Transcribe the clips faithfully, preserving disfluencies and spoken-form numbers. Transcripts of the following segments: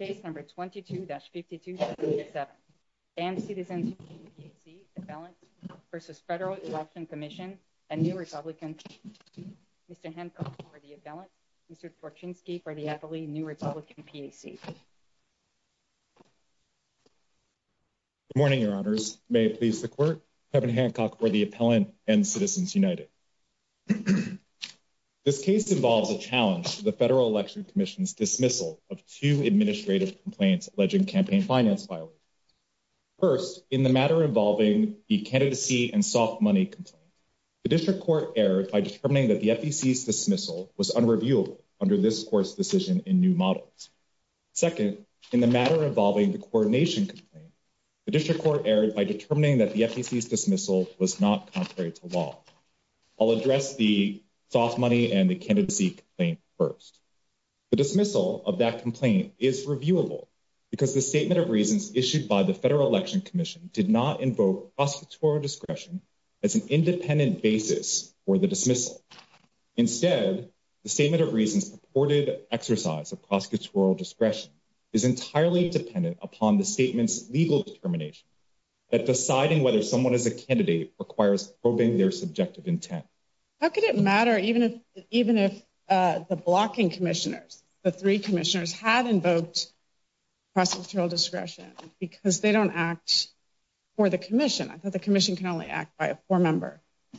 Case number twenty-two dash fifty-two seventy-seven. And Citizens P A C, appellant, versus Federal Election Commission and New Republican. Mister Hancock for the appellant, Mister Torchinsky for the appellee, New Republican P A C. Good morning, Your Honors. May it please the Court. Kevin Hancock for the appellant and Citizens United. This case involves a challenge to the Federal Election Commission's dismissal of two administrative complaints alleging campaign finance violations. First, in the matter involving the candidacy and soft money complaint, the District Court erred by determining that the F E C's dismissal was unreviewable under this Court's decision in New Models. Second, in the matter involving the coordination complaint, the District Court erred by determining that the F E C's dismissal was not contrary to law. I'll address the soft money and the candidacy complaint first. The dismissal of that complaint is reviewable because the statement of reasons issued by the Federal Election Commission did not invoke prosecutorial discretion as an independent basis for the dismissal. Instead, the statement of reasons purported exercise of prosecutorial discretion is entirely dependent upon the statement's legal determination that deciding whether someone is a candidate requires probing their subjective intent. How could it matter even if even if uh, the blocking commissioners, the three commissioners, had invoked prosecutorial discretion because they don't act for the commission? I thought the commission can only act by a four-member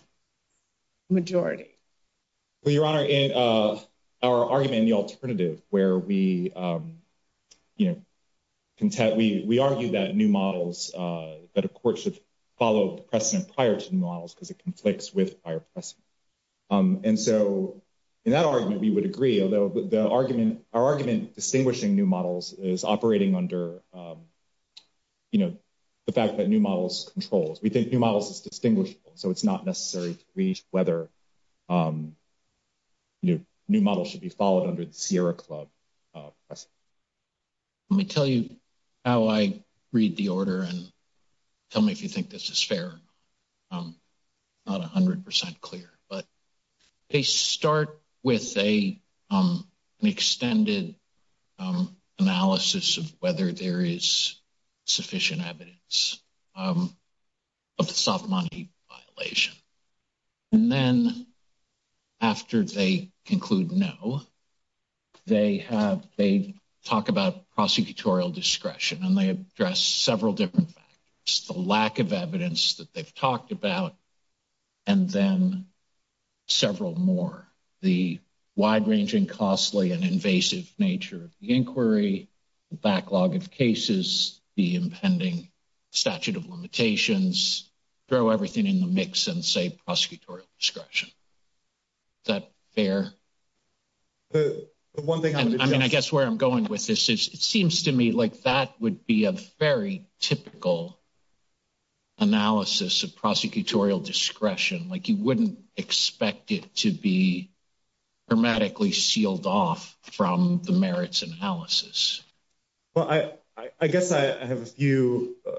majority. Well, Your Honor, in uh, our argument in the alternative, where we, um, you know, contest, we we argue that New Models, uh, that a court should follow the precedent prior to New Models because it conflicts with prior precedent. Um, and so in that argument, we would agree, although the, the argument, our argument distinguishing New Models is operating under, um, you know, the fact that New Models controls. We think New Models is distinguishable, so it's not necessary to reach whether, um, you know, New Models should be followed under the Sierra Club uh, precedent. Let me tell you how I read the order and tell me if you think this is fair. Um, not one hundred percent clear, but they start with a um, an extended um, analysis of whether there is sufficient evidence um, of the soft money violation. And then after they conclude no, they have they talk about prosecutorial discretion, and they address several different factors. The lack of evidence that they've talked about, and then several more. The wide-ranging, costly, and invasive nature of the inquiry, the backlog of cases, the impending statute of limitations, throw everything in the mix and say prosecutorial discretion. Is that fair? The, the one thing I would I mean, I guess where I'm going with this is it seems to me like that would be a very typical analysis of prosecutorial discretion. Like you wouldn't expect it to be hermetically sealed off from the merits analysis. Well, I, I, I guess I, I have a few uh,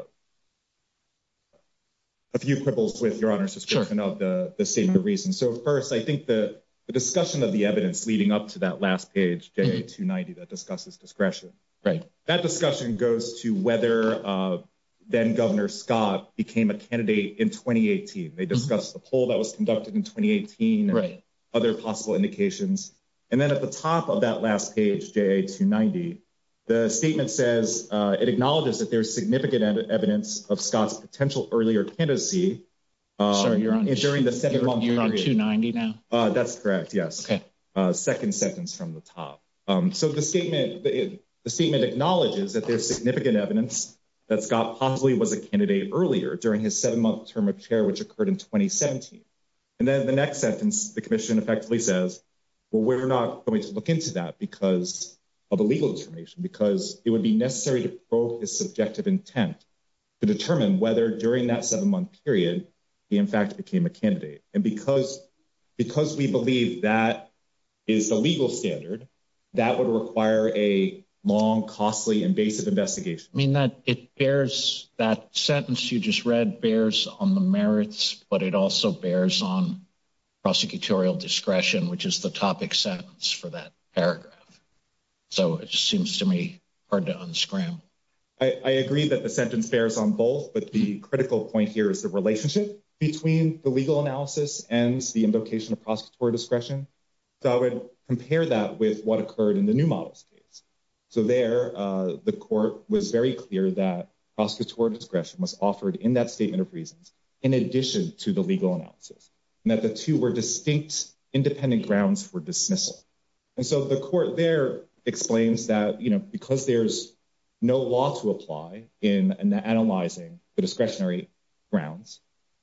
a few quibbles with Your Honor's description sure. of the, the statement of reasons. So first, I think the, the discussion of the evidence leading up to that last page, J A two ninety, that discusses discretion. Right. That discussion goes to whether uh, then Governor Scott became a candidate in twenty eighteen. They discussed mm-hmm. the poll that was conducted in twenty eighteen and right. other possible indications. And then at the top of that last page, J A two ninety, the statement says uh, it acknowledges that there's significant ed- evidence of Scott's potential earlier candidacy um, Sorry, you're on, during the seven-month period. You're on two ninety now? Uh, that's correct, yes. Okay. Uh, second sentence from the top. Um, so the statement, the, the statement acknowledges that there's significant evidence that Scott possibly was a candidate earlier during his seven-month term of chair, which occurred in twenty seventeen. And then the next sentence, the commission effectively says, well, we're not going to look into that because of a legal determination, because it would be necessary to probe his subjective intent to determine whether during that seven-month period he, in fact, became a candidate. And because, because we believe that is the legal standard, that would require a long, costly, invasive investigation. I mean, that it bears, that sentence you just read bears on the merits, but it also bears on prosecutorial discretion, which is the topic sentence for that paragraph. So it just seems to me hard to unscramble. I, I agree that the sentence bears on both, but the critical point here is the relationship between the legal analysis and the invocation of prosecutorial discretion. So I would compare that with what occurred in the New Models case. So there, uh, the court was very clear that prosecutorial discretion was offered in that statement of reasons in addition to the legal analysis, and that the two were distinct, independent grounds for dismissal. And so the court there explains that, you know, because there's no law to apply in analyzing the discretionary grounds,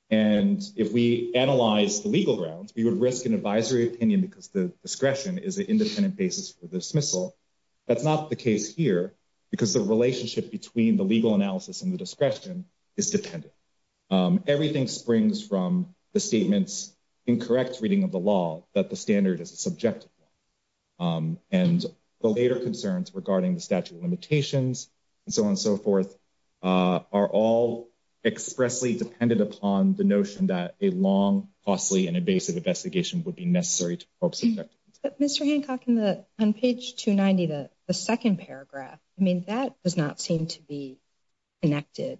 and if we analyze the legal grounds, we would risk an advisory opinion because the discretion is an independent basis for dismissal. That's not the case here because the relationship between the legal analysis and the discretion is dependent. Um, everything springs from the statement's incorrect reading of the law that the standard is a subjective one. Um, and the later concerns regarding the statute of limitations and so on and so forth uh, are all expressly dependent upon the notion that a long, costly, and invasive investigation would be necessary to probe subjective. But Mister Hancock, in the on page two ninety, the, the second paragraph, I mean, that does not seem to be connected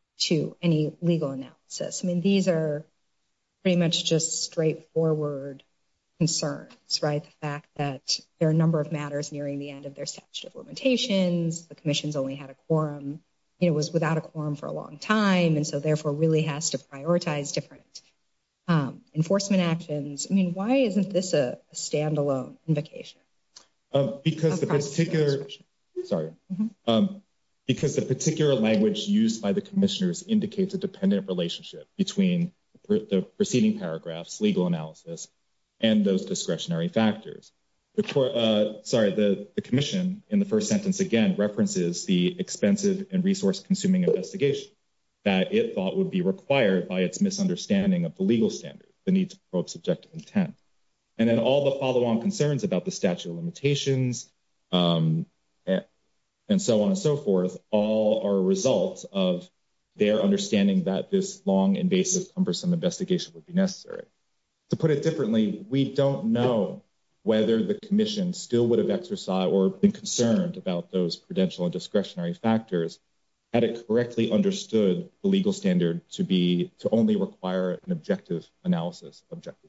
to any legal analysis. I mean, these are pretty much just straightforward concerns, right? The fact that there are a number of matters nearing the end of their statute of limitations, the commission's only had a quorum, you know, was without a quorum for a long time, and so therefore really has to prioritize different um, enforcement actions. I mean, why isn't this a, a standalone invocation? Um, because the particular, sorry, mm-hmm. um, because the particular language used by the commissioners indicates a dependent relationship between the preceding paragraphs, legal analysis, and those discretionary factors. The court, uh, sorry, the, the commission in the first sentence again references the expensive and resource-consuming investigation that it thought would be required by its misunderstanding of the legal standard, the need to probe subjective intent. And then all the follow-on concerns about the statute of limitations um, and, and so on and so forth all are a result of their understanding that this long, invasive, cumbersome investigation would be necessary. To put it differently, we don't know whether the commission still would have exercised or been concerned about those prudential and discretionary factors had it correctly understood the legal standard to be to only require an objective analysis of objective.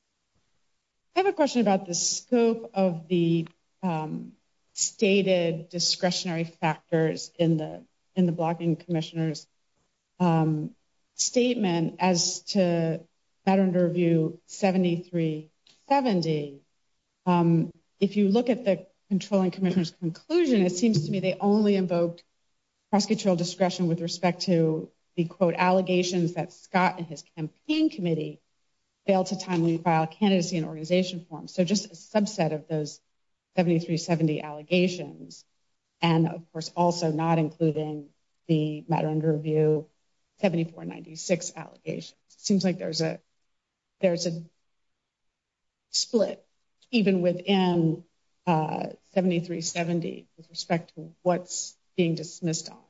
I have a question about the scope of the um, stated discretionary factors in the in the blocking commissioner's um, statement as to matter under review seventy-three seventy. Um, if you look at the controlling commissioner's conclusion, it seems to me they only invoked prosecutorial discretion with respect to the, quote, allegations that Scott and his campaign committee failed to timely file candidacy and organization forms. So just a subset of those seventy-three seventy allegations, and of course also not including the matter under review seventy-four ninety-six allegations. It seems like there's a there's a split even within uh, seventy-three seventy with respect to what's being dismissed on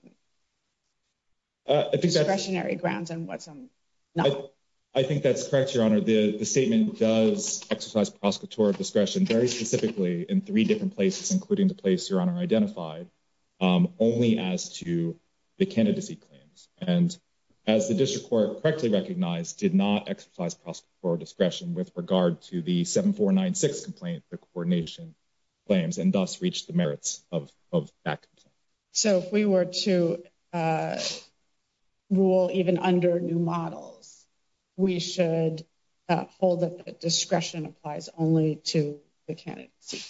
uh, I think discretionary grounds and what's on not. I, I think that's correct, Your Honor. The, the statement does exercise prosecutorial discretion very specifically in three different places, including the place Your Honor identified, um, only as to the candidacy claims. And as the district court correctly recognized, did not exercise prosecutorial discretion with regard to the seventy-four ninety-six complaint, the coordination claims, and thus reached the merits of, of that complaint. So if we were to uh, rule even under new models, we should uh, hold that the discretion applies only to the candidacy.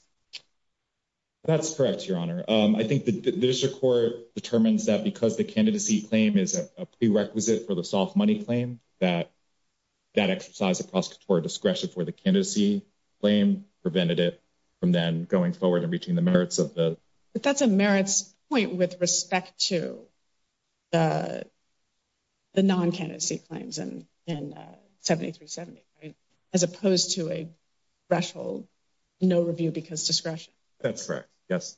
That's correct, Your Honor. Um, I think the, the district court determines that because the candidacy claim is a, a prerequisite for the soft money claim, that that exercise of prosecutorial discretion for the candidacy claim prevented it from then going forward and reaching the merits of the. But that's a merits point with respect to the the non-candidacy claims in in uh, seventy-three seventy, right? As opposed to a threshold no review because discretion. That's correct. Yes.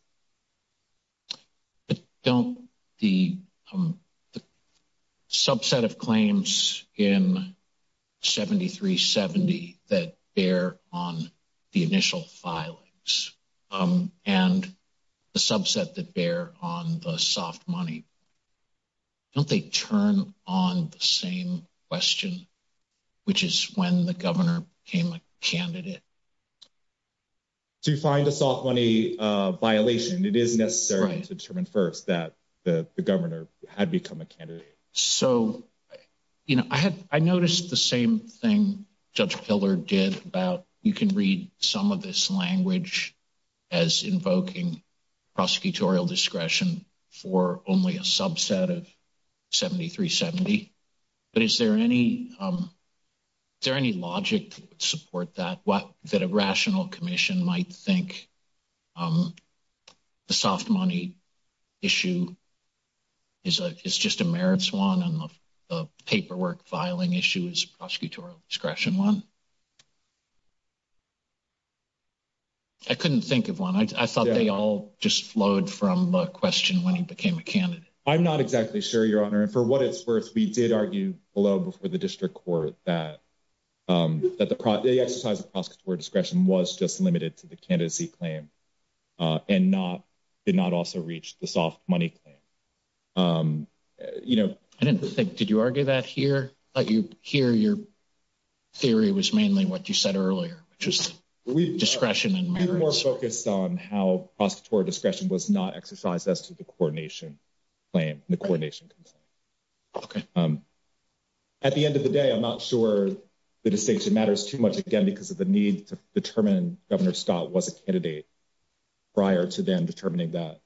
But don't the, um, the subset of claims in seventy-three seventy that bear on the initial filings um, and the subset that bear on the soft money, don't they turn on the same question, which is when the governor became a candidate? To find a soft money uh, violation, it is necessary Right. to determine first that the, the governor had become a candidate. So, you know, I had I noticed the same thing Judge Pillar did about you can read some of this language as invoking prosecutorial discretion for only a subset of seventy-three seventy. But is there any um, is there any logic that would support that? What that a rational commission might think um, the soft money issue is a is just a merits one, and the, the paperwork filing issue is a prosecutorial discretion one? I couldn't think of one. I, I thought Yeah. they all just flowed from the question when he became a candidate. I'm not exactly sure, Your Honor. And for what it's worth, we did argue below before the district court that um, that the, pro- the exercise of prosecutorial discretion was just limited to the candidacy claim uh, and not did not also reach the soft money claim. Um, you know, I didn't think. Did you argue that here? I thought you here your theory was mainly what you said earlier, which was the we discretion and we were more merits. focused on how prosecutorial discretion was not exercised as to the coordination claim, the coordination complaint. Okay. Um, at the end of the day, I'm not sure the distinction matters too much, again, because of the need to determine Governor Scott was a candidate prior to then determining that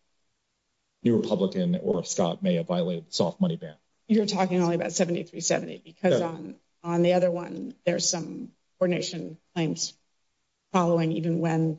New Republican or Scott may have violated the soft money ban. You're talking only about seventy-three seventy because Yeah. on, on the other one, there's some coordination claims following even when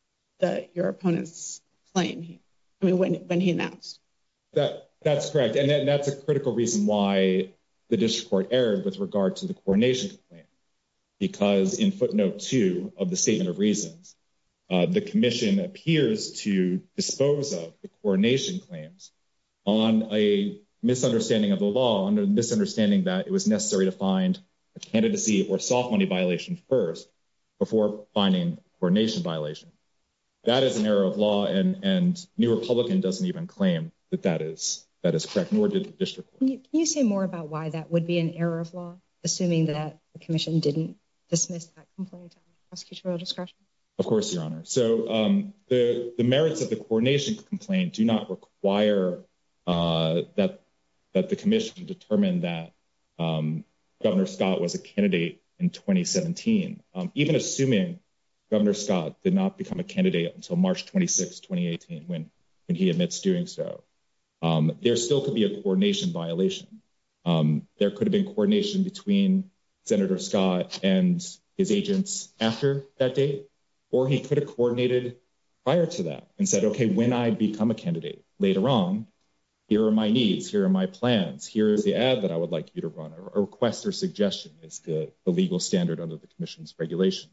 the your opponent's claim, he, I mean, when when he announced. That That's correct. And that, that's a critical reason why the district court erred with regard to the coordination complaint, because in footnote two of the statement of reasons, uh, the commission appears to dispose of the coordination claims on a misunderstanding of the law, under the misunderstanding that it was necessary to find a candidacy or soft money violation first before finding a coordination violation. That is an error of law, and, and New Republican doesn't even claim that that is that is correct, nor did the district court. Can you, can you say more about why that would be an error of law, assuming that the commission didn't dismiss that complaint on prosecutorial discretion? Of course, Your Honor. So um, the, the merits of the coordination complaint do not require uh, that, that the commission determine that um, Governor Scott was a candidate in twenty seventeen. Um, even assuming Governor Scott did not become a candidate until March twenty-sixth, twenty eighteen, when, when he admits doing so, um, there still could be a coordination violation. Um, there could have been coordination between Senator Scott and his agents after that date, or he could have coordinated prior to that and said, okay, when I become a candidate later on, here are my needs, here are my plans, here is the ad that I would like you to run. A request or suggestion is the, the legal standard under the commission's regulation.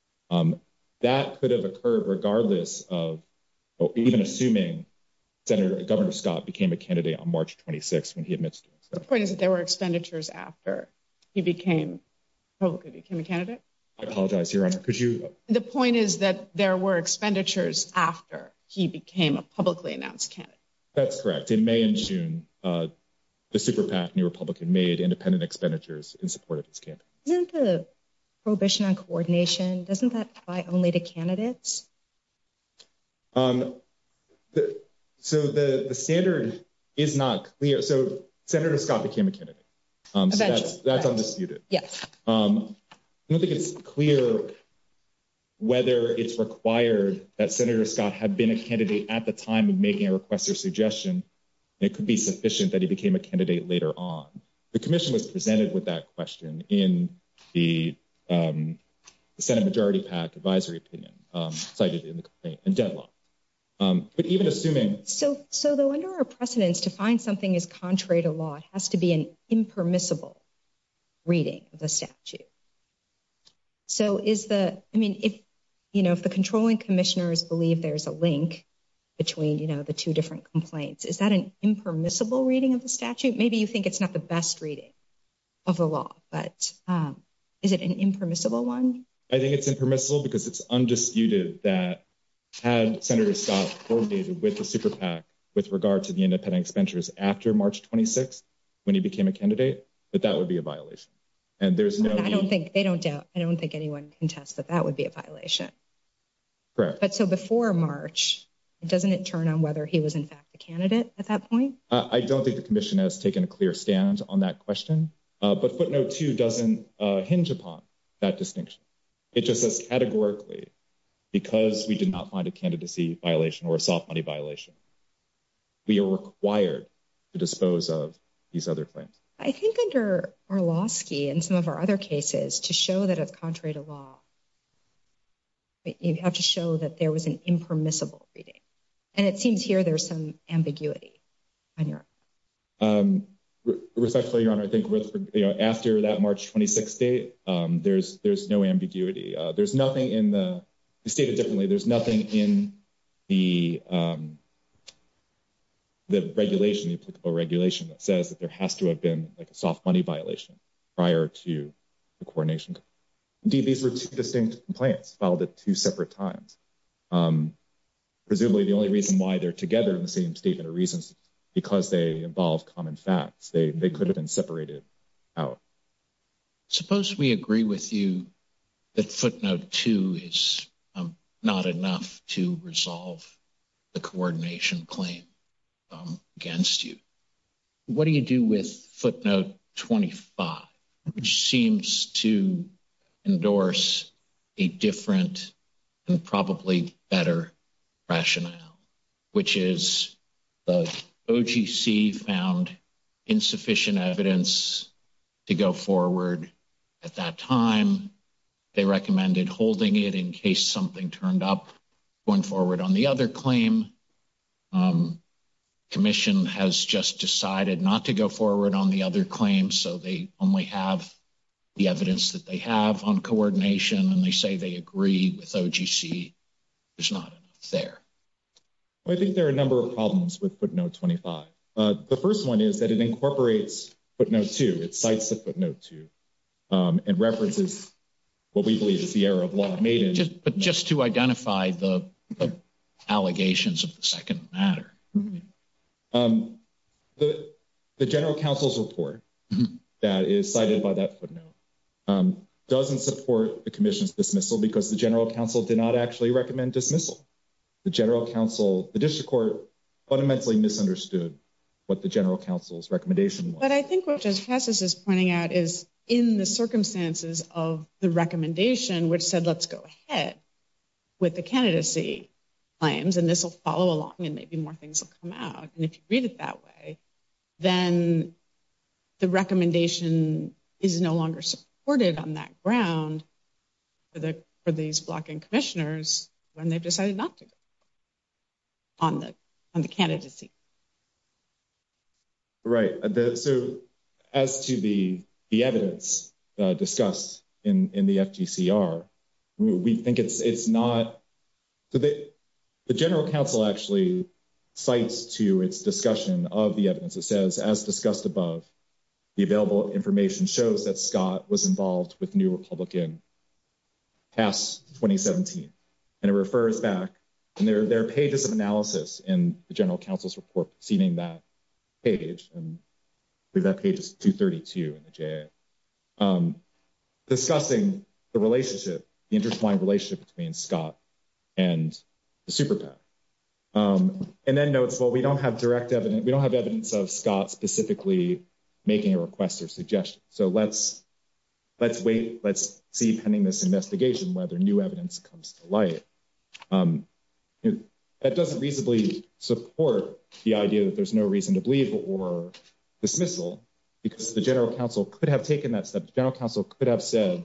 Um, that could have occurred regardless of, or even assuming Senator Governor Scott became a candidate on March twenty-sixth when he admits doing so. The point is that there were expenditures after he became publicly became a candidate. I apologize, Your Honor. Could you? The point is that there were expenditures after he became a publicly announced candidate. That's correct. In May and June, uh, the Super PAC, New Republican, made independent expenditures in support of his campaign. Isn't the prohibition on coordination, doesn't that apply only to candidates? Um, the, so the, the standard is not clear. So Senator Scott became a candidate. Um, so that's, that's right. undisputed. Yes. Um, I don't think it's clear whether it's required that Senator Scott had been a candidate at the time of making a request or suggestion. It could be sufficient that he became a candidate later on. The commission was presented with that question in the, um, the Senate Majority PAC advisory opinion um, cited in the complaint and deadlocked. Um, but even assuming... So, so though under our precedents, to find something is contrary to law, it has to be an impermissible reading of the statute. So is the, I mean, if, you know, if the controlling commissioners believe there's a link between, you know, the two different complaints, is that an impermissible reading of the statute? Maybe you think it's not the best reading of the law, but um, is it an impermissible one? I think it's impermissible because it's undisputed that had Senator Scott coordinated with the super PAC with regard to the independent expenditures after March twenty-sixth, when he became a candidate, that that would be a violation. And there's no I don't need- think they don't doubt. I don't think anyone contests that that would be a violation. Correct. But so before March, doesn't it turn on whether he was in fact a candidate at that point? Uh, I don't think the commission has taken a clear stand on that question, uh, but footnote two doesn't uh, hinge upon that distinction. It just says categorically, because we did not find a candidacy violation or a soft money violation, we are required to dispose of these other claims. I think under Orlowski and some of our other cases, to show that it's contrary to law, you have to show that there was an impermissible reading. And it seems here there's some ambiguity on your um, re- respectfully, Your Honor, I think with, you know, after that March twenty-sixth date, um, there's there's no ambiguity. Uh, there's nothing in the, to state it differently, there's nothing in the um, the regulation, the applicable regulation, that says that there has to have been like a soft money violation prior to the coordination. Indeed, these were two distinct complaints filed at two separate times. Um, presumably, the only reason why they're together in the same statement of reasons is because they involve common facts. They they could have been separated out. Suppose we agree with you that footnote two is um, not enough to resolve the coordination claim um, against you. What do you do with footnote twenty-five, which seems to endorse a different and probably better rationale, which is the O G C found insufficient evidence to go forward at that time. They recommended holding it in case something turned up going forward on the other claim. Um, Commission has just decided not to go forward on the other claim, so they only have the evidence that they have on coordination, and they say they agree with O G C. There's not enough there. Well, I think there are a number of problems with footnote twenty-five. Uh, the first one is that it incorporates footnote two. It cites the footnote two um, and references what we believe is the error of law made in. Just, but just to identify the, the allegations of the second matter. Mm-hmm. Um, the, the general counsel's report mm-hmm. that is cited by that footnote um, doesn't support the commission's dismissal because the general counsel did not actually recommend dismissal. The general counsel, the district court fundamentally misunderstood what the general counsel's recommendation was. But I think what Judge Cassis is pointing out is in the circumstances of the recommendation, which said, let's go ahead with the candidacy claims, and this will follow along and maybe more things will come out. And if you read it that way, then the recommendation is no longer supported on that ground for the for these blocking commissioners when they've decided not to go on the on the candidacy. Right. The, so as to the the evidence uh, discussed in, in the F G C R, we, we think it's it's not. So they, the general counsel actually cites to its discussion of the evidence. It says, as discussed above, the available information shows that Scott was involved with New Republican past twenty seventeen, and it refers back. And there, there are pages of analysis in the general counsel's report preceding that page, and I believe that page is two thirty-two in the J A, um, discussing the relationship, the intertwined relationship between Scott and the super PAC. Um, and then notes, well, we don't have direct evidence, we don't have evidence of Scott specifically making a request or suggestion. So let's let's wait, let's see pending this investigation whether new evidence comes to light. Um, you know, that doesn't reasonably support the idea that there's no reason to believe or dismissal, because the general counsel could have taken that step. The general counsel could have said,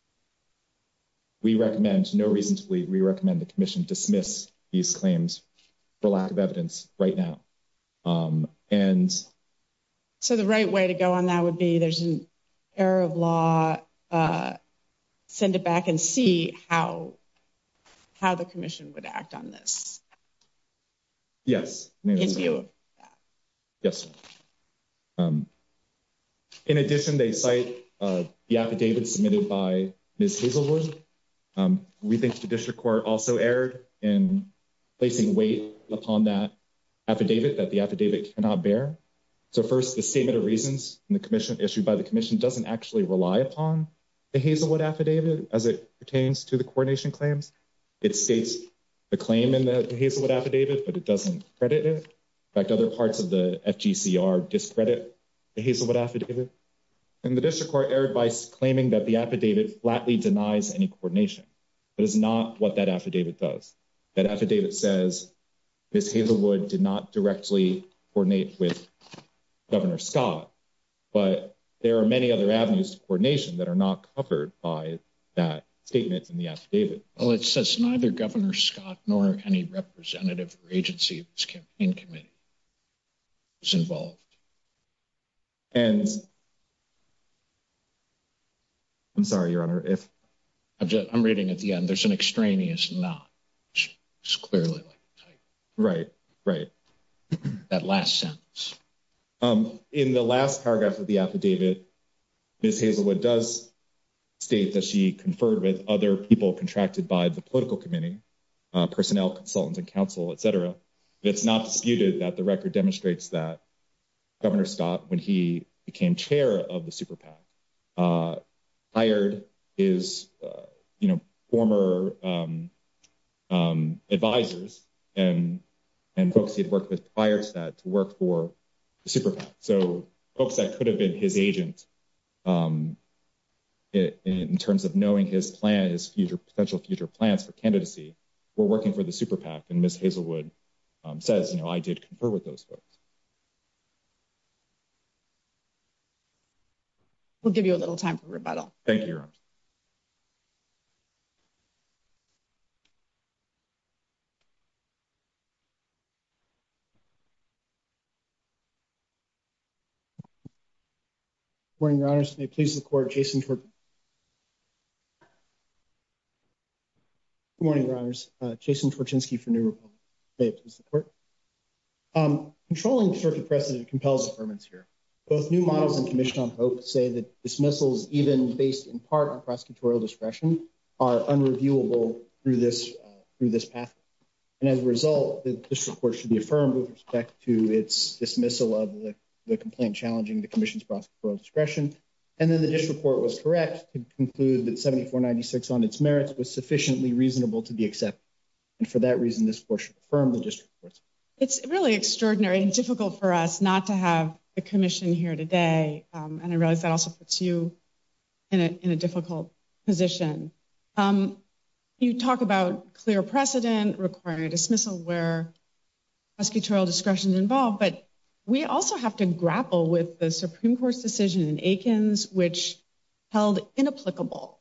we recommend, no reason to believe, we recommend the commission dismiss these claims for lack of evidence right now. Um, and so the right way to go on that would be there's an error of law, uh, send it back and see how how the commission would act on this. Yes. In view of that. Yes. Um, in addition, they cite uh, the affidavit submitted by Miz Hazelwood Um, we think the district court also erred in placing weight upon that affidavit that the affidavit cannot bear. So first, the statement of reasons in the commission issued by the commission doesn't actually rely upon the Hazelwood affidavit as it pertains to the coordination claims. It states the claim in the Hazelwood affidavit, but it doesn't credit it. In fact, other parts of the F G C R discredit the Hazelwood affidavit. And the district court erred by claiming that the affidavit flatly denies any coordination. That is not what that affidavit does. That affidavit says Miz Hazelwood did not directly coordinate with Governor Scott, but there are many other avenues to coordination that are not covered by that statement in the affidavit. Well, it says neither Governor Scott nor any representative or agency of his campaign committee was involved. And I'm sorry, Your Honor, if I'm, just, I'm reading at the end, there's an extraneous not, which is clearly like a type. Right, right. That last sentence. Um, in the last paragraph of the affidavit, Miz Hazelwood does state that she conferred with other people contracted by the political committee, uh, personnel, consultants, and counsel, et cetera. It's not disputed that the record demonstrates that Governor Scott, when he became chair of the Super PAC, uh, hired his, uh, you know, former um, um, advisors and and folks he had worked with prior to that to work for the Super PAC. So folks that could have been his agent um, in, in terms of knowing his plan, his future potential future plans for candidacy, were working for the Super PAC. And Miz Hazelwood um, says, you know, I did confer with those folks. We'll give you a little time for rebuttal. Thank you, Your Honor. Good morning, Your Honors. May it please the court, Jason Tor- Good morning, Your Honors. Uh, Jason Torchinsky for New Republic. May it please the court. Um, controlling circuit precedent compels affirmance here. Both New Models and Commission on Hope say that dismissals, even based in part on prosecutorial discretion, are unreviewable through this uh, through this pathway. And as a result, the district court should be affirmed with respect to its dismissal of the, the complaint challenging the Commission's prosecutorial discretion. And then the district court was correct to conclude that seventy-four ninety-six on its merits was sufficiently reasonable to be accepted. And for that reason, this court should affirm the district court's. It's really extraordinary and difficult for us not to have the commission here today. Um, and I realize that also puts you in a, in a difficult position. Um, you talk about clear precedent requiring a dismissal where prosecutorial discretion is involved, but we also have to grapple with the Supreme Court's decision in Aikens, which held inapplicable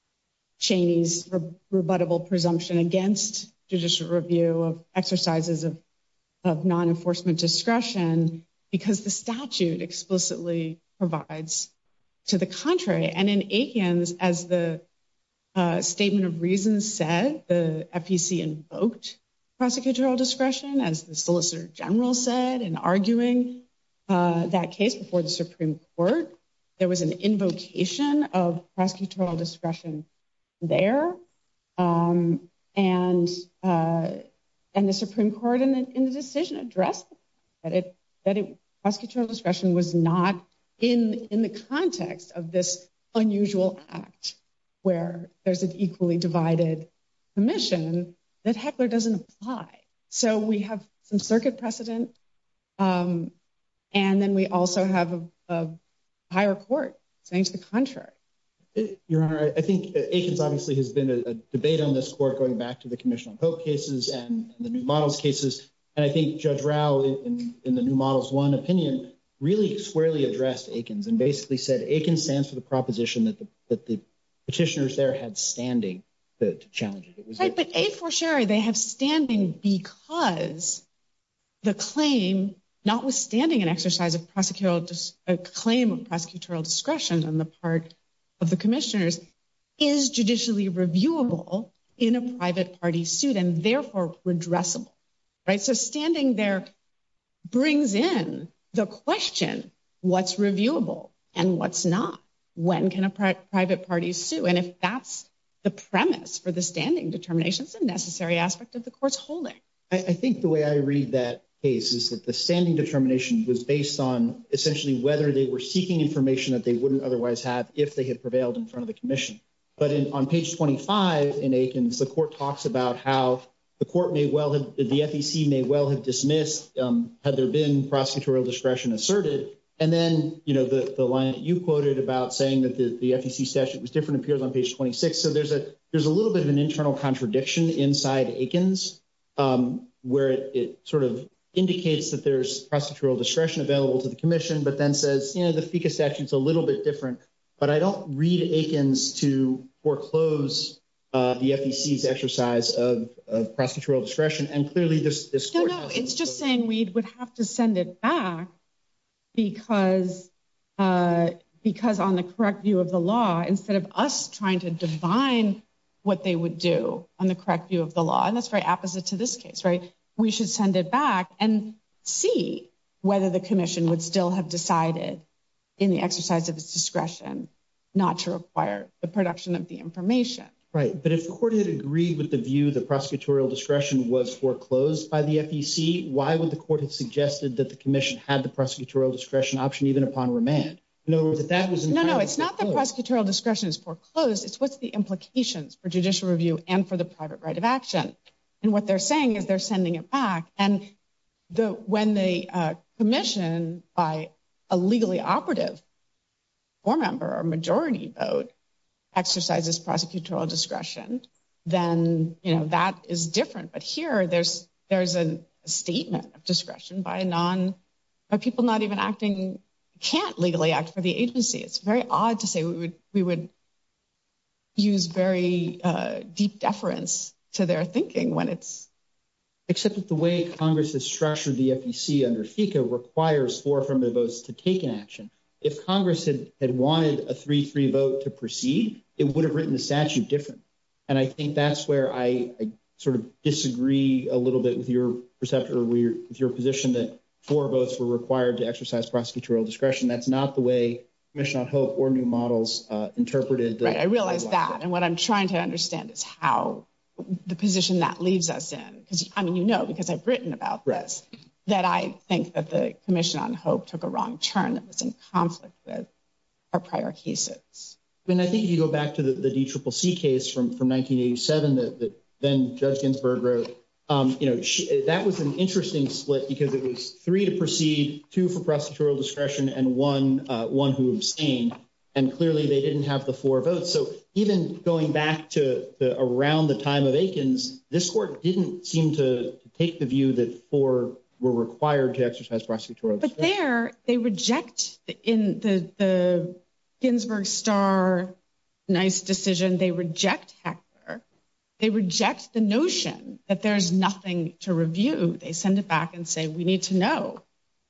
Cheney's re- rebuttable presumption against judicial review of exercises of, of non-enforcement discretion because the statute explicitly provides to the contrary. And in Aikens, as the uh, statement of reasons said, the F E C invoked prosecutorial discretion, as the Solicitor General said in arguing uh, that case before the Supreme Court. There was an invocation of prosecutorial discretion there. Um, and uh, and the Supreme Court in the, in the decision addressed that it that it prosecutorial discretion was not in in the context of this unusual act where there's an equally divided commission, that Heckler doesn't apply. So we have some circuit precedent, um, and then we also have a, a higher court saying to the contrary. Your Honor, I think Aikens obviously has been a, a debate on this court going back to the Commission on Hope cases and, and the New Models cases. And I think Judge Rao, in, in the New Models one opinion, really squarely addressed Aikens and basically said Aikens stands for the proposition that the, that the petitioners there had standing to, to challenge it. It was right, a, but a fortiori, they have standing because the claim, notwithstanding an exercise of prosecutorial, a claim of prosecutorial discretion on the part of the commissioners, is judicially reviewable in a private party suit and therefore redressable, right? So standing there brings in the question, what's reviewable and what's not? When can a pri- private party sue? And if that's the premise for the standing determination. It's a necessary aspect of the court's holding. I, I think the way I read that case is that the standing determination was based on essentially whether they were seeking information that they wouldn't otherwise have if they had prevailed in front of the commission. But in, on page twenty-five in Aikens, the court talks about how the court may well have, the F E C may well have dismissed um, had there been prosecutorial discretion asserted. And then, you know, the, the line that you quoted about saying that the, the F E C statute was different appears on page twenty-six. So there's a there's a little bit of an internal contradiction inside Aikens um, where it, it sort of indicates that there's prosecutorial discretion available to the commission, but then says, you know, the FECA statute's a little bit different. But I don't read Aikens to foreclose uh, the F E C's exercise of, of prosecutorial discretion. And clearly this, this No, court no, hasn't. it's just saying we would have to send it back because uh, because on the correct view of the law, instead of us trying to divine what they would do on the correct view of the law, and that's very opposite to this case, right? We should send it back and see whether the commission would still have decided in the exercise of its discretion not to require the production of the information. Right. But if the court had agreed with the view that prosecutorial discretion was foreclosed by the F E C, why would the court have suggested that the commission had the prosecutorial discretion option even upon remand? In other words, if that was no, no, it's not that prosecutorial discretion is foreclosed. It's what's the implications for judicial review and for the private right of action. And what they're saying is they're sending it back. And the when the uh, commission, by a legally operative board member or majority vote, exercises prosecutorial discretion, then, you know, that is different. But here there's there's a, a statement of discretion by a non by people not even acting, can't legally act for the agency. It's very odd to say we would we would use very uh, deep deference to their thinking when it's. Except that the way Congress has structured the F E C under FECA requires four affirmative votes to take an action. If Congress had, had wanted a three three vote to proceed, it would have written the statute different. And I think that's where I, I sort of disagree a little bit with your perception or with your position that four votes were required to exercise prosecutorial discretion. That's not the way Commission on Hope or New Models uh, interpreted. The, right, I realize that. And what I'm trying to understand is how the position that leaves us in, because, I mean, you know, because I've written about this, that I think that the Commission on Hope took a wrong turn that was in conflict with our prior cases. I mean, I think if you go back to the, the D C C C case from, from nineteen eighty-seven that, that then Judge Ginsburg wrote, um, you know, she, that was an interesting split because it was three to proceed, two for prosecutorial discretion, and one uh, one who abstained. And clearly they didn't have the four votes. So even going back to, to around the time of Aikens, this court didn't seem to, to take the view that four were required to exercise prosecutorial discretion. But there, they reject in the the Ginsburg Starr nice decision. They reject Heckler. They reject the notion that there's nothing to review. They send it back and say we need to know.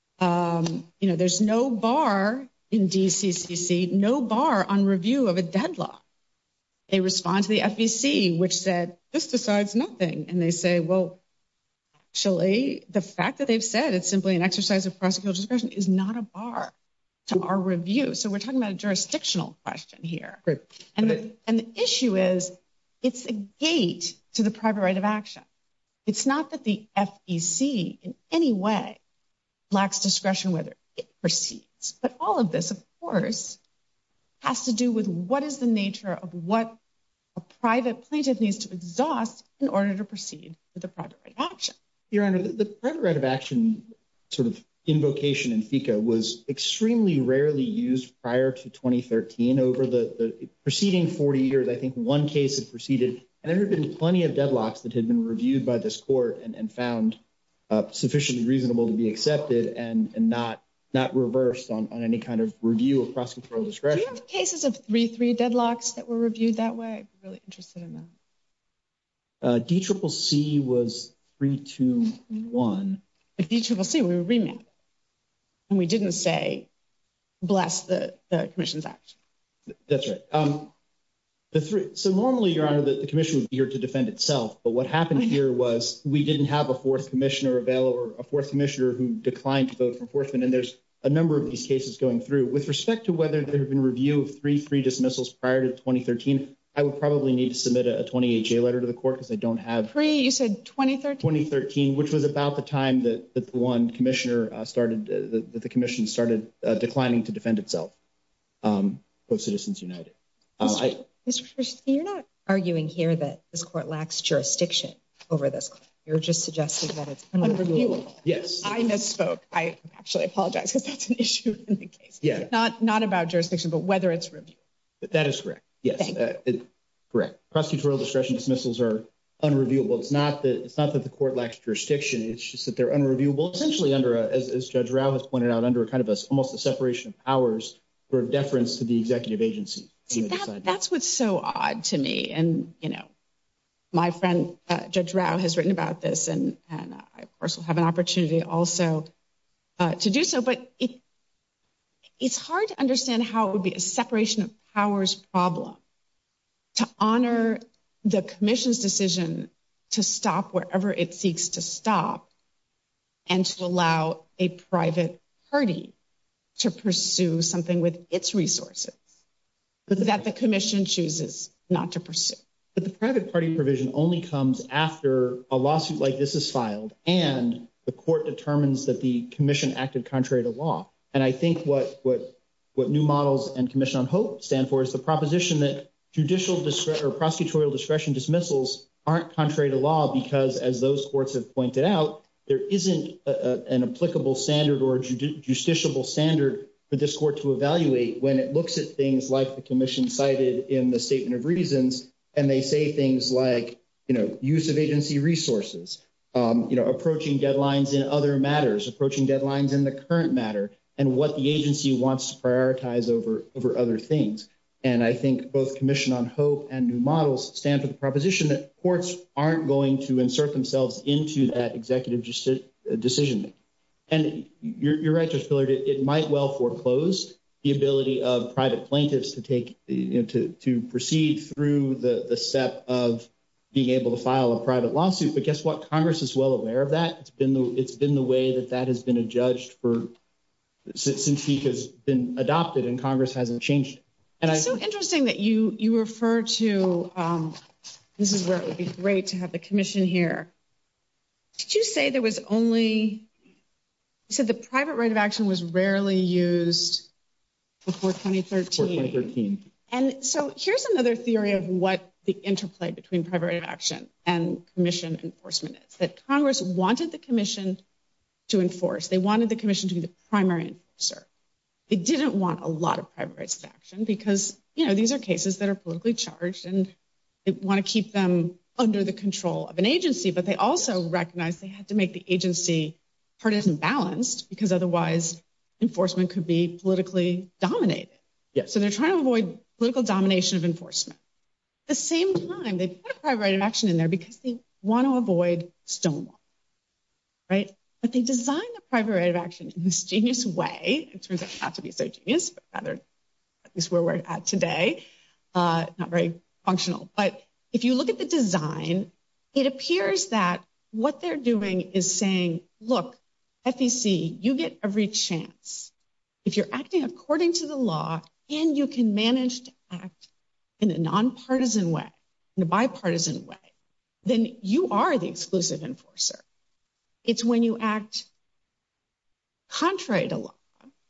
Um, you know, there's no bar in D C C C, no bar on review of a deadlock. They respond to the F E C, which said this decides nothing, and they say, well. Actually, the fact that they've said it's simply an exercise of prosecutorial discretion is not a bar to our review. So we're talking about a jurisdictional question here. Great. And the, and the issue is it's a gate to the private right of action. It's not that the F E C in any way lacks discretion whether it proceeds. But all of this, of course, has to do with what is the nature of what a private plaintiff needs to exhaust in order to proceed with the private right of action. Your Honor, the, the private right of action sort of invocation in FECA was extremely rarely used prior to twenty thirteen. Over the, the preceding forty years, I think one case had proceeded, and there had been plenty of deadlocks that had been reviewed by this court and, and found uh, sufficiently reasonable to be accepted and, and not not reversed on, on any kind of review of prosecutorial discretion. Do you have cases of three three deadlocks that were reviewed that way? I'd be really interested in that. Uh, D C C C was three two one. At D C C C, we were remanded, and we didn't say bless the, the commission's action. That's right. Um, the three, so normally, Your Honor, the, the commission would be here to defend itself, but what happened here was we didn't have a fourth commissioner available or a fourth commissioner who declined to vote for enforcement, and there's a number of these cases going through. With respect to whether there have been review of three three dismissals prior to twenty thirteen, I would probably need to submit a twenty-eight J letter to the court because I don't have. Pre, you said twenty thirteen? twenty thirteen, which was about the time that, that the one commissioner uh, started, uh, that, that the commission started uh, declining to defend itself, um, post Citizens United. Uh, I, Mister Krzyzewski, you're not arguing here that this court lacks jurisdiction over this claim. You're just suggesting that it's unreviewable. Yes. I misspoke. I actually apologize because that's an issue in the case. Yeah. Not not about jurisdiction, but whether it's reviewable. That is correct. Yes. Thank Uh, it, correct. Prosecutorial discretion dismissals are unreviewable. It's not that it's not that the court lacks jurisdiction. It's just that they're unreviewable, essentially under a, as, as Judge Rao has pointed out, under a kind of a, almost a separation of powers for deference to the executive agency. See, that, that's what's so odd to me. And, you know, my friend, uh, Judge Rao, has written about this, and, and uh, I, of course, will have an opportunity also uh, to do so. But it it's hard to understand how it would be a separation of powers problem to honor the commission's decision to stop wherever it seeks to stop and to allow a private party to pursue something with its resources that the commission chooses not to pursue. But the private party provision only comes after a lawsuit like this is filed and the court determines that the commission acted contrary to law. And I think what what what New Models and Commission on Hope stand for is the proposition that judicial discre- or prosecutorial discretion dismissals aren't contrary to law because, as those courts have pointed out, there isn't a, a, an applicable standard or a judi- justiciable standard for this court to evaluate when it looks at things like the commission cited in the statement of reasons, and they say things like, you know, use of agency resources, um, you know, approaching deadlines in other matters, approaching deadlines in the current matter, and what the agency wants to prioritize over, over other things. And I think both Commission on Hope and New Models stand for the proposition that courts aren't going to insert themselves into that executive justi- decision making. And you're, you're right, Judge Pillard, it, it might well foreclose the ability of private plaintiffs to take, you know, to, to proceed through the, the step of being able to file a private lawsuit. But guess what? Congress is well aware of that. It's been the, it's been the way that that has been adjudged for since, since he has been adopted, and Congress hasn't changed it. And it's I, so interesting that you you refer to um, this is where it would be great to have the commission here. Did you say there was only? You said the private right of action was rarely used before twenty thirteen. Before twenty thirteen. And so here's another theory of what the interplay between private right of action and commission enforcement is. That Congress wanted the commission to enforce. They wanted the commission to be the primary enforcer. They didn't want a lot of private rights of action because, you know, these are cases that are politically charged and they want to keep them under the control of an agency. But they also recognized they had to make the agency partisan balanced because otherwise enforcement could be politically dominated. Yes. So they're trying to avoid political domination of enforcement. At the same time, they put a private right of action in there because they want to avoid stonewall, right? But they designed the private right of action in this genius way. It turns out not to be so genius, but rather at least where we're at today, uh, not very functional. But if you look at the design, it appears that what they're doing is saying, look, F E C, you get every chance. If you're acting according to the law and you can manage to act in a nonpartisan way, in a bipartisan way, then you are the exclusive enforcer. It's when you act contrary to law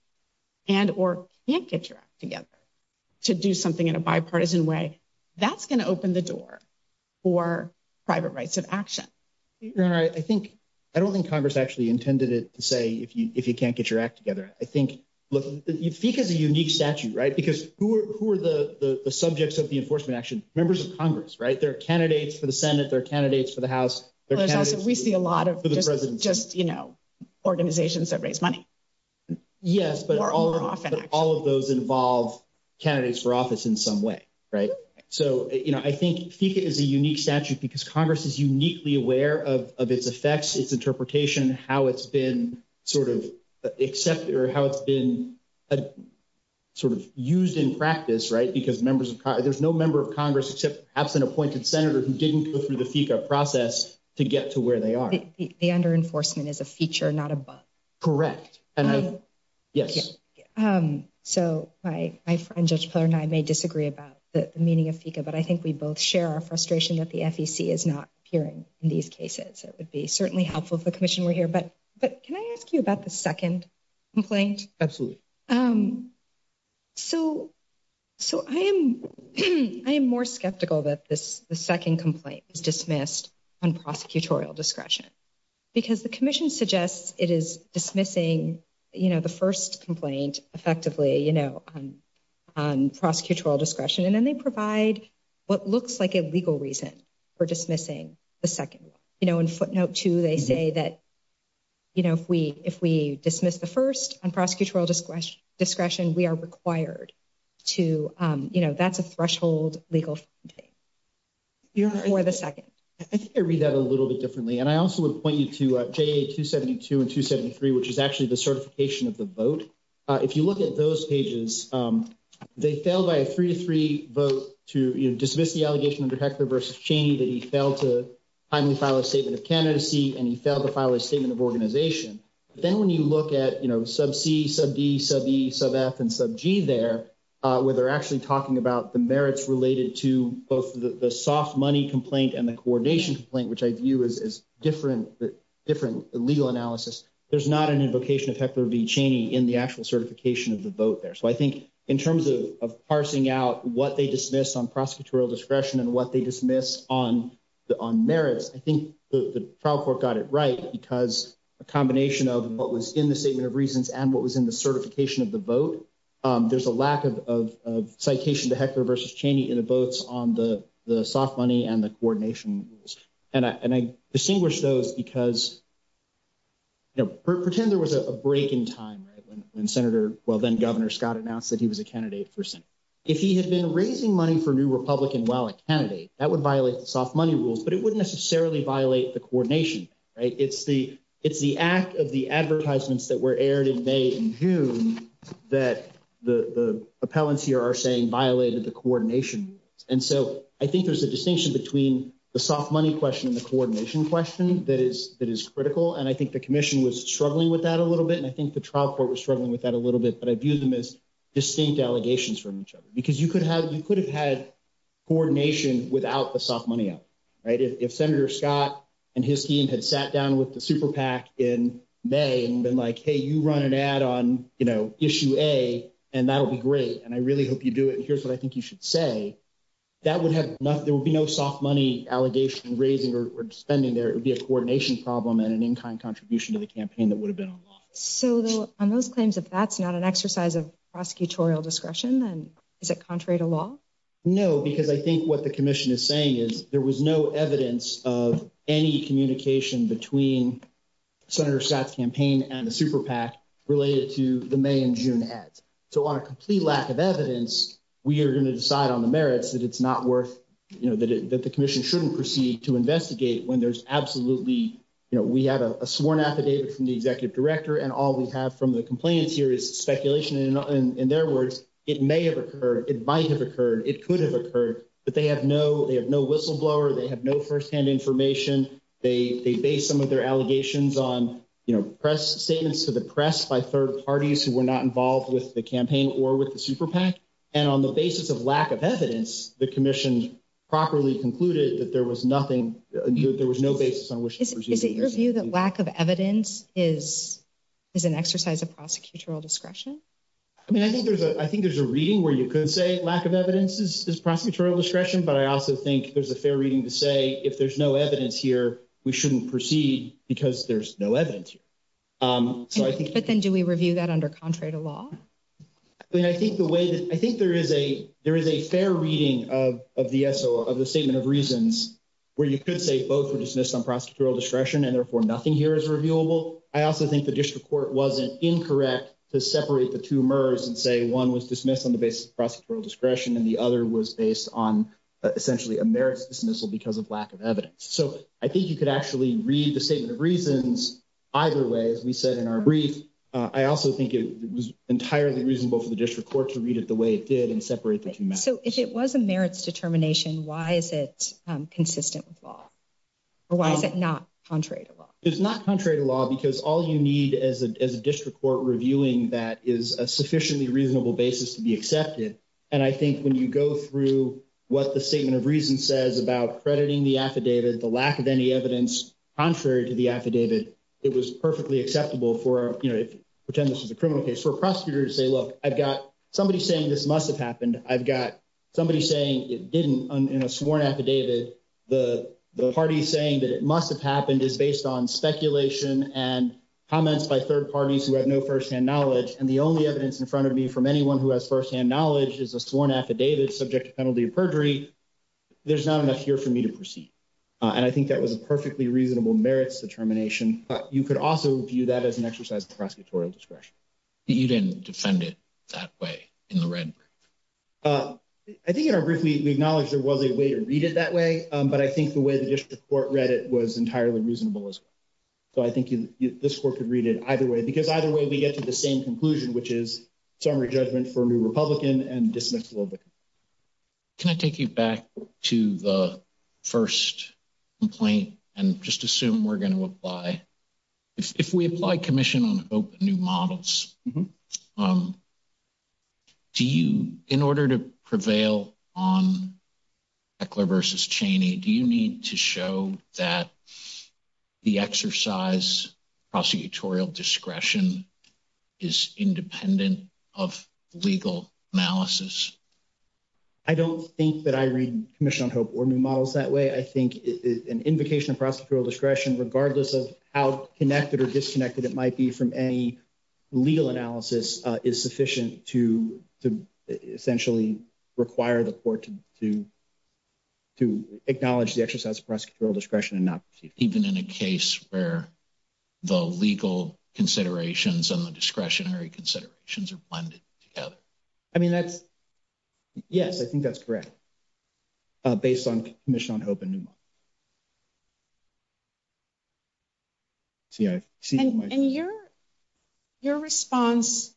and or can't get your act together to do something in a bipartisan way, that's going to open the door for private rights of action. Your Honor, I think I don't think Congress actually intended it to say if you if you can't get your act together. I think, look, FECA is a unique statute, right? Because who are who are the, the, the subjects of the enforcement action? Members of Congress, right? There are candidates for the Senate, there are candidates for the House. Well, there's also, we see a lot of just, just, you know, organizations that raise money. Yes, but, more, all, more of, often, but all of those involve candidates for office in some way, right? So, you know, I think FECA is a unique statute because Congress is uniquely aware of, of its effects, its interpretation, how it's been sort of accepted or how it's been uh, sort of used in practice, right? Because members of there's no member of Congress except perhaps an appointed senator who didn't go through the FECA process to get to where they are. The, the, the under enforcement is a feature, not a bug. Correct. And um, I, yes. Yeah. Um, so my, my friend Judge Pillard and I may disagree about the, the meaning of FICA, but I think we both share our frustration that the F E C is not appearing in these cases. It would be certainly helpful if the commission were here. But but can I ask you about the second complaint? Absolutely. Um, so so I am I am more skeptical that this the second complaint was dismissed on prosecutorial discretion, because the commission suggests it is dismissing, you know, the first complaint effectively, you know, on, on prosecutorial discretion. And then they provide what looks like a legal reason for dismissing the second one. You know, in footnote two, they say that, you know, if we if we dismiss the first on prosecutorial discretion, discretion we are required to, um, you know, that's a threshold legal finding Your Honor, for the second. I think I read that a little bit differently. And I also would point you to uh, J A two seventy-two and two seventy-three, which is actually the certification of the vote. Uh, if you look at those pages, um, they failed by a three to three vote to you know, dismiss the allegation under Heckler versus Cheney that he failed to timely file a statement of candidacy and he failed to file a statement of organization. But then when you look at, you know, sub C, sub D, sub E, sub F, and sub G there, Uh, where they're actually talking about the merits related to both the, the soft money complaint and the coordination complaint, which I view as, as different, different legal analysis. There's not an invocation of Heckler v. Cheney in the actual certification of the vote there. So I think in terms of, of parsing out what they dismissed on prosecutorial discretion and what they dismissed on the, on merits, I think the, the trial court got it right, because a combination of what was in the statement of reasons and what was in the certification of the vote, Um, there's a lack of, of, of citation to Heckler versus Cheney in the votes on the, the soft money and the coordination rules. And I, and I distinguish those because, you know, per, pretend there was a, a break in time, right, when, when Senator, well, then Governor Scott announced that he was a candidate for Senate. If he had been raising money for New Republican while a candidate, that would violate the soft money rules, but it wouldn't necessarily violate the coordination, right? It's the, it's the act of the advertisements that were aired in May and June that The, the appellants here are saying violated the coordination rules. And so I think there's a distinction between the soft money question and the coordination question that is that is critical. And I think the commission was struggling with that a little bit. And I think the trial court was struggling with that a little bit. But I view them as distinct allegations from each other, because you could have you could have had coordination without the soft money out, right? If, if Senator Scott and his team had sat down with the super PAC in May and been like, hey, you run an ad on, you know, issue A, and that'll be great, and I really hope you do it, and here's what I think you should say, that would have nothing, there would be no soft money allegation raising or, or spending there. It would be a coordination problem and an in-kind contribution to the campaign that would have been unlawful. So though, on those claims, if that's not an exercise of prosecutorial discretion, then is it contrary to law? No, because I think what the commission is saying is there was no evidence of any communication between Senator Scott's campaign and the super PAC related to the May and June ads. So on a complete lack of evidence, we are going to decide on the merits that it's not worth, you know, that, it, that the commission shouldn't proceed to investigate when there's absolutely, you know, we have a, a sworn affidavit from the executive director, and all we have from the complainants here is speculation. In, in, in their words, it may have occurred, it might have occurred, it could have occurred, but they have no, they have no whistleblower, they have no firsthand information. They they base some of their allegations on, you know, press statements to the press by third parties who were not involved with the campaign or with the super PAC. And on the basis of lack of evidence, the commission properly concluded that there was nothing, uh, there was no basis on which is, to proceed. Is it your view that lack of evidence is is an exercise of prosecutorial discretion? I mean, I think there's a I think there's a reading where you could say lack of evidence is, is prosecutorial discretion, but I also think there's a fair reading to say if there's no evidence here, we shouldn't proceed because there's no evidence here. Um, so and, I think. But then, do we review that under contrary to law? I mean, I think the way that I think there is a there is a fair reading of of the S O of the statement of reasons where you could say both were dismissed on prosecutorial discretion and therefore nothing here is reviewable. I also think the district court wasn't incorrect to separate the two M E Rs and say one was dismissed on the basis of prosecutorial discretion and the other was based on uh, essentially a merits dismissal because of lack of evidence. So I think you could actually read the statement of reasons either way, as we said in our brief. Uh, I also think it, it was entirely reasonable for the district court to read it the way it did and separate the two matters. So if it was a merits determination, why is it um, consistent with law? Or why um, is it not contrary to law? It's not contrary to law because all you need as a, as a district court reviewing that is a sufficiently reasonable basis to be accepted And I think when you go through what the statement of reason says about crediting the affidavit, the lack of any evidence contrary to the affidavit, it was perfectly acceptable for, you know, if pretend this is a criminal case, for a prosecutor to say, look, I've got somebody saying this must have happened. I've got somebody saying it didn't in a sworn affidavit. The the party saying that it must have happened is based on speculation and comments by third parties who have no firsthand knowledge. And the only evidence in front of me from anyone who has firsthand knowledge is a sworn affidavit subject to penalty of perjury. There's not enough here for me to proceed. Uh, and I think that was a perfectly reasonable merits determination. But you could also view that as an exercise of prosecutorial discretion. You didn't defend it that way in the red brief. Uh, I think in our brief, we, we acknowledged there was a way to read it that way. Um, but I think the way the district court read it was entirely reasonable as well. So I think you, you, this court could read it either way, because either way we get to the same conclusion, which is summary judgment for New Republican and dismissal of the complaint. Can I take you back to the first complaint and just assume we're going to apply? If, if we apply Commission on Hope and new models, mm-hmm. um, do you, in order to prevail on Heckler versus Cheney, do you need to show that the exercise prosecutorial discretion is independent of legal analysis? I don't think that I read Commission on Hope or new models that way. I think it, it, an invocation of prosecutorial discretion, regardless of how connected or disconnected it might be from any legal analysis, uh, is sufficient to to essentially require the court to, to to acknowledge the exercise of prosecutorial discretion and not proceed. Even in a case where the legal considerations and the discretionary considerations are blended together? I mean, that's, yes, I think that's correct, uh, based on Commission on Hope and new models. See, I see. And, my... and your, your response,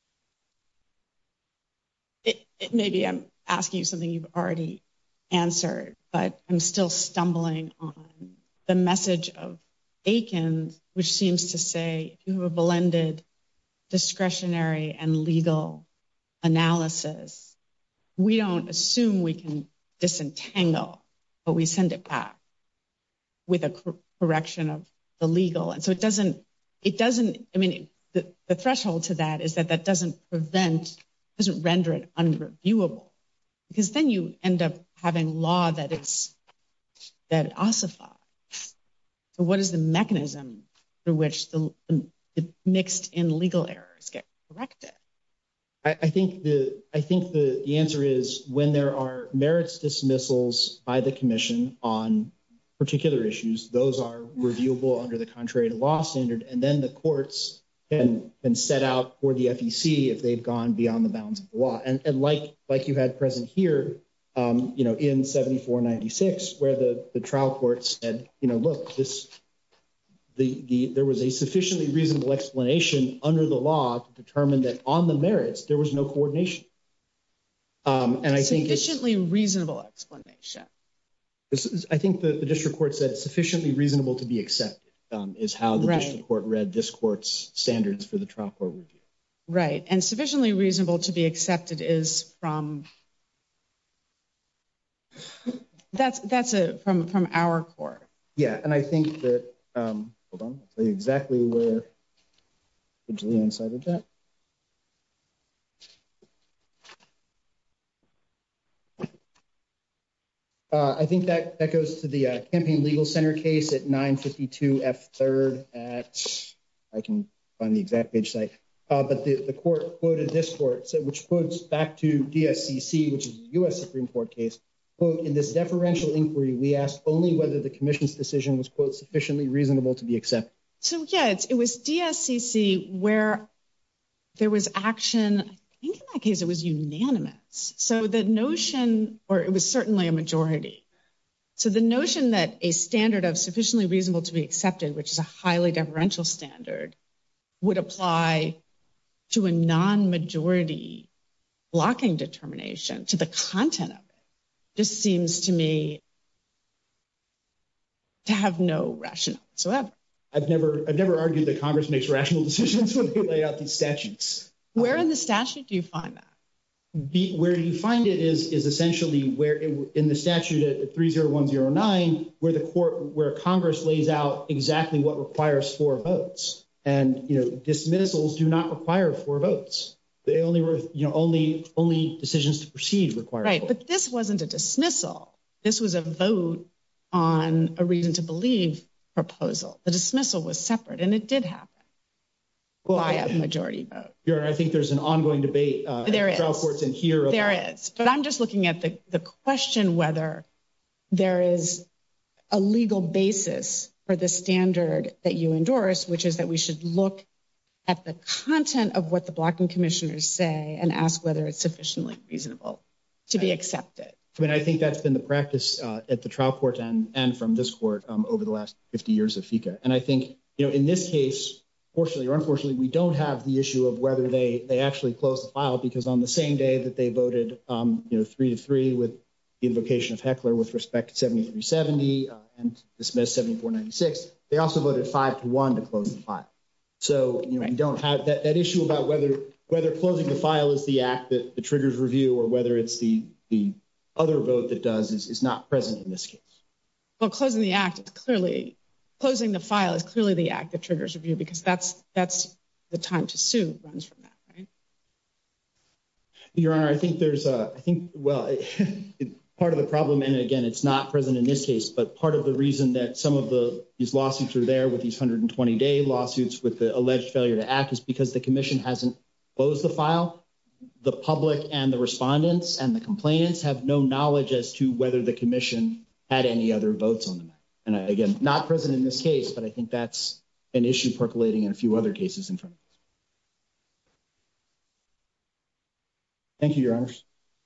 it, it, maybe I'm asking you something you've already answered, but I'm still stumbling on the message of Aikens, which seems to say if you have a blended discretionary and legal analysis, we don't assume we can disentangle, but we send it back with a cor- correction of the legal. And so it doesn't, it doesn't, I mean, the, the threshold to that is that that doesn't prevent, doesn't render it unreviewable, because then you end up having law that is, that ossifies. So what is the mechanism through which the, the, the mixed in legal errors get corrected? I, I think the I think the, the answer is when there are merits dismissals by the commission on particular issues, those are reviewable under the contrary to law standard, and then the courts can can set out for the F E C if they've gone beyond the bounds of the law. And, and like like you had present here, um, you know, in seventy-four ninety-six, where the, the trial court said, you know, look, this the the there was a sufficiently reasonable explanation under the law to determine that on the merits there was no coordination. Um, and I think sufficiently reasonable explanation. This is, I think the, the district court said sufficiently reasonable to be accepted um, is how the right. district court read this court's standards for the trial court review. Right, and sufficiently reasonable to be accepted is from that's that's a from from our court. Yeah, and I think that um, hold on, I'll tell you exactly where Leanne cited that. Uh, I think that, that goes to the uh, Campaign Legal Center case at nine fifty-two F third at, I can find the exact page site, uh, but the, the court quoted this court, so, which quotes back to D S C C, which is a U S Supreme Court case, quote, in this deferential inquiry, we asked only whether the commission's decision was, quote, sufficiently reasonable to be accepted. So, yeah, it's, it was D S C C where there was action, I think in that case it was unanimous. So the notion, or it was certainly a majority. So the notion that a standard of sufficiently reasonable to be accepted, which is a highly deferential standard, would apply to a non-majority blocking determination to the content of it just seems to me to have no rationale whatsoever. I've never, I've never argued that Congress makes rational decisions when they lay out these statutes. Where in the statute do you find that? Be, where you find it is is essentially where it, in the statute at three oh one oh nine, where the court, where Congress lays out exactly what requires four votes, and you know dismissals do not require four votes. They only, you know, only only decisions to proceed require. Right, four. but this wasn't a dismissal. This was a vote on a reason to believe proposal. The dismissal was separate, and it did happen. Well, by a majority vote. Your Honor, I think there's an ongoing debate uh, there at is. trial courts and here. There about- is, but I'm just looking at the, the question whether there is a legal basis for the standard that you endorse, which is that we should look at the content of what the blocking commissioners say and ask whether it's sufficiently reasonable to be accepted. I mean, I think that's been the practice uh, at the trial court and, and from this court um, over the last fifty years of FICA. And I think, you know, in this case, fortunately or unfortunately, we don't have the issue of whether they, they actually closed the file, because on the same day that they voted, um, you know, three to three with the invocation of Heckler with respect to seventy-three seventy uh, and dismissed seventy-four ninety-six, they also voted five to one to close the file. So, you know, right. we don't have that, that issue about whether whether closing the file is the act that, that triggers review or whether it's the the other vote that does is, is not present in this case. Well, closing the act is clearly. Closing the file is clearly the act that triggers review, because that's that's the time to sue runs from that, right? Your Honor, I think there's a, I think, well, it, it, part of the problem, and again, it's not present in this case, but part of the reason that some of the these lawsuits are there with these one hundred twenty day lawsuits with the alleged failure to act is because the commission hasn't closed the file. The public and the respondents and the complainants have no knowledge as to whether the commission had any other votes on the matter. And again, not present in this case, but I think that's an issue percolating in a few other cases in front of us. Thank you, Your Honors.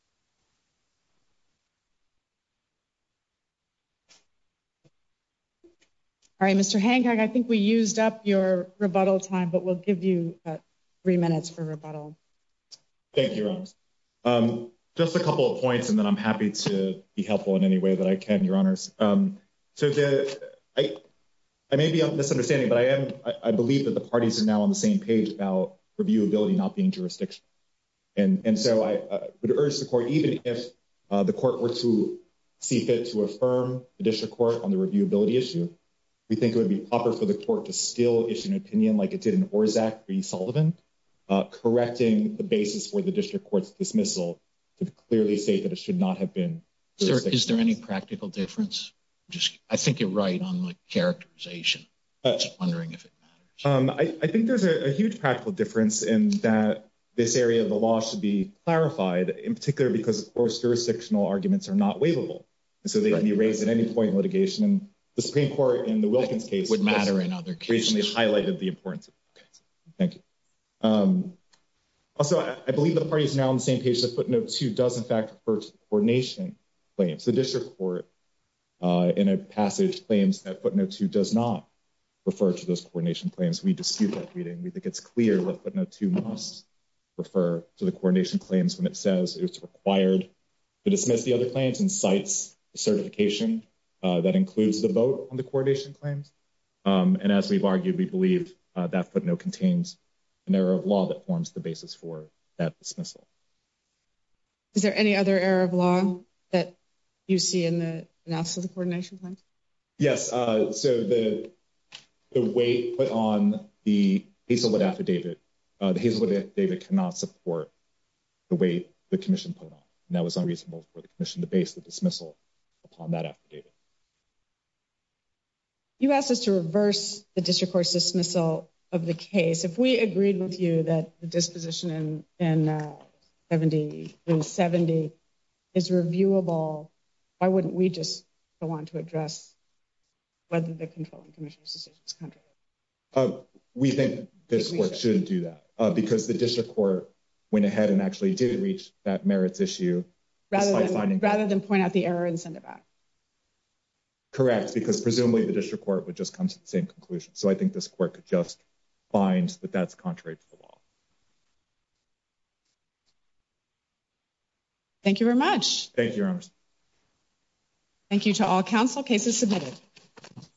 All right, Mister Hancock, I think we used up your rebuttal time, but we'll give you uh, three minutes for rebuttal. Thank you, Your Honors. Um, just a couple of points, and then I'm happy to be helpful in any way that I can, Your Honors. Um, So the, I, I may be misunderstanding, but I am, I, I believe that the parties are now on the same page about reviewability not being jurisdictional. And, and so I uh, would urge the court, even if uh, the court were to see fit to affirm the district court on the reviewability issue, we think it would be proper for the court to still issue an opinion like it did in Orszag v. Sullivan, uh, correcting the basis for the district court's dismissal to clearly state that it should not have been. Is there, is there any practical difference? Just, I think you're right on the characterization. Uh, Just wondering if it matters. Um, I, I think there's a, a huge practical difference in that this area of the law should be clarified, in particular because, of course, jurisdictional arguments are not waivable. And so they right. can be raised at any point in litigation. And the Supreme Court in the Wilkins it case would matter in other cases. Recently highlighted the importance of it. Okay. Thank you. Um, also, I, I believe the parties are now on the same page that footnote two does, in fact, refer to the coordination claims. The district court Uh, in a passage claims that footnote two does not refer to those coordination claims. We dispute that reading. We think it's clear that footnote two must refer to the coordination claims when it says it's required to dismiss the other claims and cites the certification uh, that includes the vote on the coordination claims. Um, and as we've argued, we believe uh, that footnote contains an error of law that forms the basis for that dismissal. Is there any other error of law that you see in the analysis of the coordination claims? Yes. Uh, so the the weight put on the Hazelwood affidavit, uh, the Hazelwood affidavit cannot support the weight the commission put on. And that was unreasonable for the commission to base the dismissal upon that affidavit. You asked us to reverse the district court's dismissal of the case. If we agreed with you that the disposition in, in uh, seventy-three seventy is reviewable, why wouldn't we just go on to address whether the controlling commissioner's decision is contrary? Uh, we think this we court should. should do that uh, because the district court went ahead and actually did reach that merits issue. Rather than, rather than point out the error and send it back. Correct, because presumably the district court would just come to the same conclusion. So I think this court could just find that that's contrary to the law. Thank you very much. Thank you, Your Honors. Thank you to all counsel. Cases submitted.